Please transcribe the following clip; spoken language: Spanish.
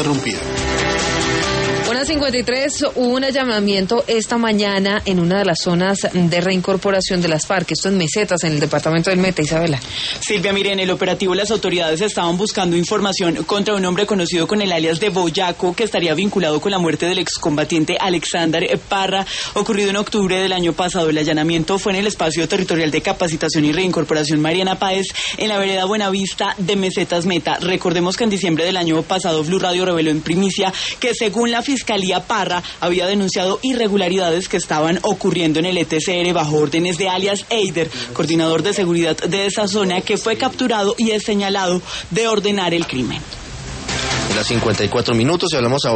interrumpida. 1:53, hubo un allanamiento esta mañana en una de las zonas de reincorporación de las FARC, esto en Mesetas, en el departamento del Meta, Isabela. Silvia, mire, en el operativo las autoridades estaban buscando información contra un hombre conocido con el alias de Boyaco, que estaría vinculado con la muerte del excombatiente Alexander Parra, ocurrido en octubre del año pasado. El allanamiento fue en el espacio territorial de capacitación y reincorporación Mariana Páez, en la vereda Buenavista de Mesetas Meta. Recordemos que en diciembre del año pasado Blue Radio reveló en primicia que según la Fiscalía, Parra había denunciado irregularidades que estaban ocurriendo en el ETCR bajo órdenes de alias Eider, coordinador de seguridad de esa zona, que fue capturado y es señalado de ordenar el crimen. En las 54 minutos y hablamos ahora.